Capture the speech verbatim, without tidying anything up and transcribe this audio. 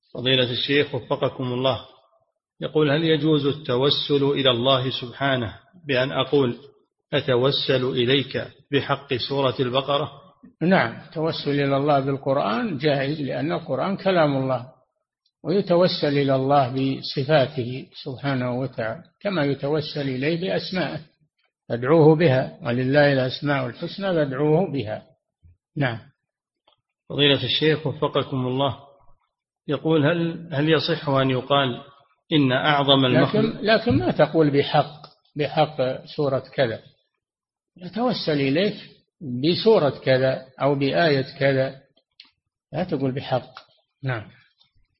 فضيلة الشيخ وفقكم الله، يقول: هل يجوز التوسل إلى الله سبحانه بأن أقول أتوسل إليك بحق سورة البقرة؟ نعم، التوسل إلى الله بالقرآن جائز، لأن القرآن كلام الله، ويتوسل إلى الله بصفاته سبحانه وتعالى كما يتوسل إليه بأسمائه، فادعوه بها، ولله الأسماء الحسنى فادعوه بها. نعم. فضيلة الشيخ وفقكم الله، يقول: هل هل يصح أن يقال إن أعظم المخلوق لكن, لكن ما تقول بحق بحق سورة كذا، يتوسل إليك بسورة كذا أو بآية كذا، لا تقول بحق. نعم.